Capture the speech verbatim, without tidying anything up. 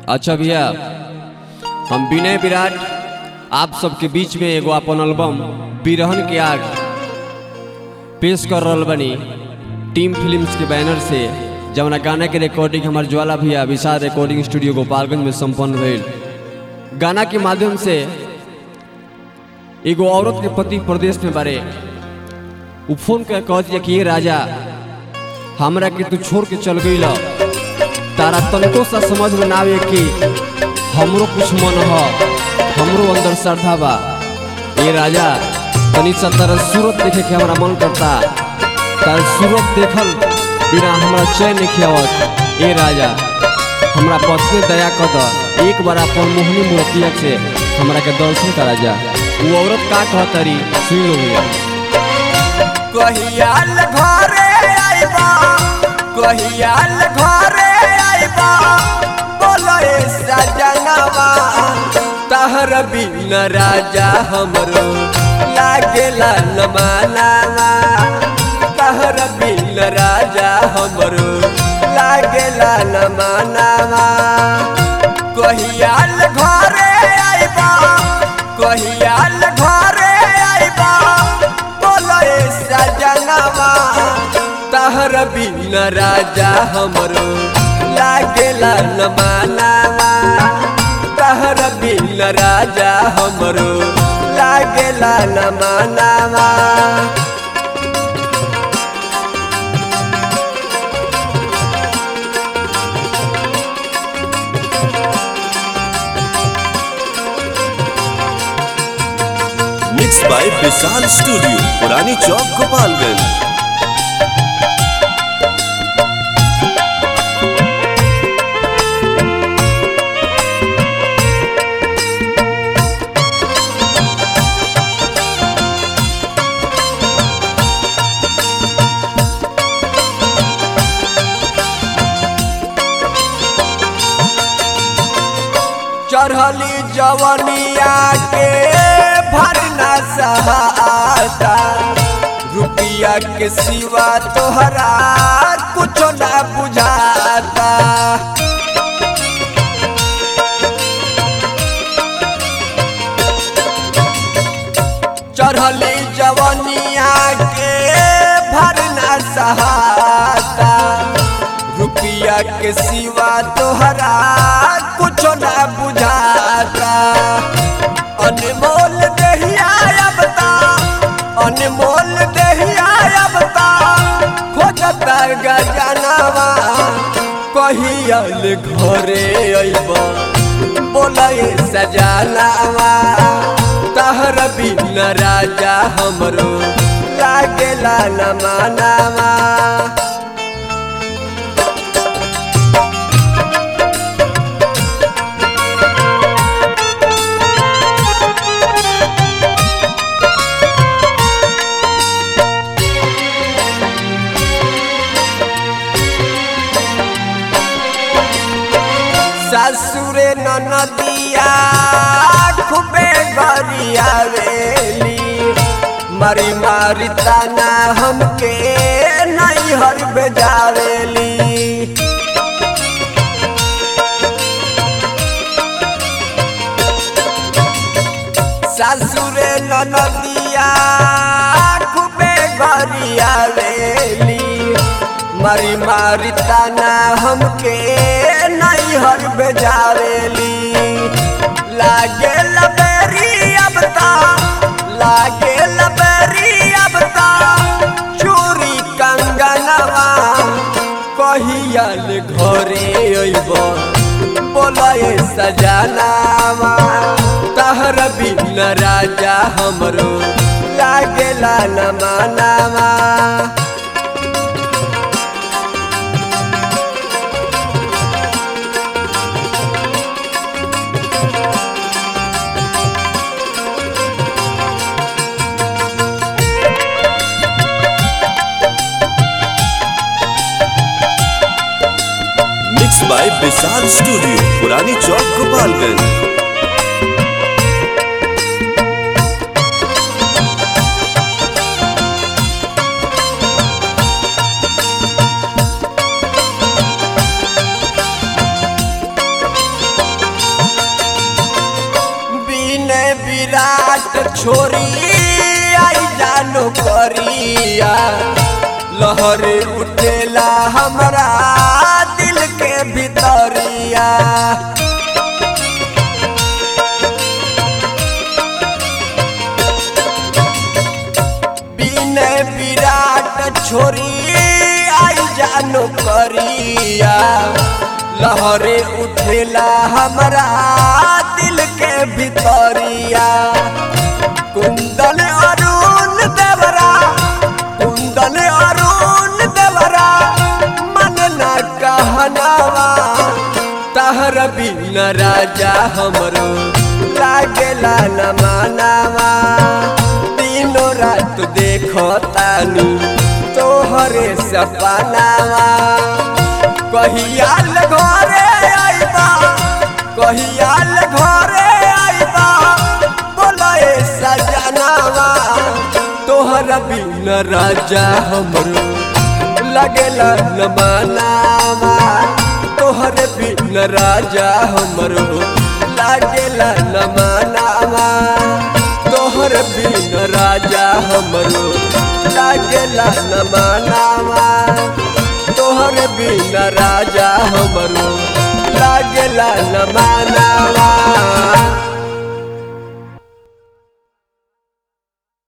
अच्छा भैया, हम विनय विराट आप सबके बीच में एगो अपन एल्बम बिरहन के आग पेश कर रहा बनी टीम फिल्म्स के बैनर से। जवना गाना के रिकॉर्डिंग हमारे ज्वाला भैया विशाल रिकॉर्डिंग स्टूडियो गोपालगंज में संपन्न भइल। गाना के माध्यम से एगो औरत के पति प्रदेश में बारे उ फोन कर कह दिया कि ये राजा हमरा के तू छोड़ के चल गई, तारा तनको सा समझ में ना आवे कि हमरो कुछ मन ह, हमरो अंदर श्रद्धा बा। ये राजा तनी सा तारा सूरत देखे के हमारा मन करता, तारा सूरत देखल बिना हमारा चैन नहीं आवत। ये राजा हमरा पत्नी दया कर द, एक बार अपन मोहनी मूर्तिया से हमरा के दर्शन करा जा। वो औरत का कहतरी सुन लो भैया। कहियाल घरे आइबा, कहियाल घरे आइबा, बोलो ए सजनवा तहर बिन राजा हमरो लागेला न मानवा, तहर बिन राजा हमरो लागेला न मानवा। कहियाल घरे आइबा, कहियाल घरे आइबा, बोलो ए सजनवा तहर बिन राजा हमरो लागेला न मानवा, तहर बिन राजा हमरो लागेला न मानवा। मिक्स बाय विशाल स्टूडियो पुरानी चौक गोपालगंज। चढ़ली जवनिया के भरना सहाता, रुपया के सिवा तोहरा कुछ ना बुझाता। चढ़ली जवनिया के भरना सहाता, रुपया के सिवा तोहरा कुछ ना बुझाता। अनमोल देहिया अबता, अनमोल देहिया अबता, खोजता गजनवा कहियाल घरे अइबा, बोला ए सजनवा तहर बिन राजा हमरो लागेला न मानवा। ससुरे ननदिया खूबे गरियावेली, मारी मारी ताना हमके नैहर बेजावेली। ससुरे ननदिया खूबे गरियावेली, मारी मारी ताना हमके नैहर बेजावेली। लागे लबेरी अबता, लागे लबेरी अबता, चूरी कंगनवा कहियाल घरे अइबा, बोला ए सजनवा तहर बिन राजा हमरो लागेला न मानवा। मिक्स बाय विशाल स्टूडियो पुरानी चौक गोपालगंज। विराट छोरी आई जानो करिया लहर उठेला हमरा दिल के भितरिया बिन विराट छोरी आई जानो करिया लहरे उठेला हमरा दिल के भितरिया कुंदन अरुण देवरा कुंदन अरुण देवरा मन न कहनावा तहर बिन राजा हमरो लागेला न मानावा तीनों रात देखो तानी तोहरे सपनावा कहियाल घरे आइबा कहियाल घरे आइबा बोलाए सजनावा तोहर बिन राजा हमरो लगेला न मानावा तोहर बिन राजा हमरो लगेला न मानावा तोहर बिन राजा हमरो लगेला न मानावा तोहर बिन राजा हमरो लागेला न मानावा।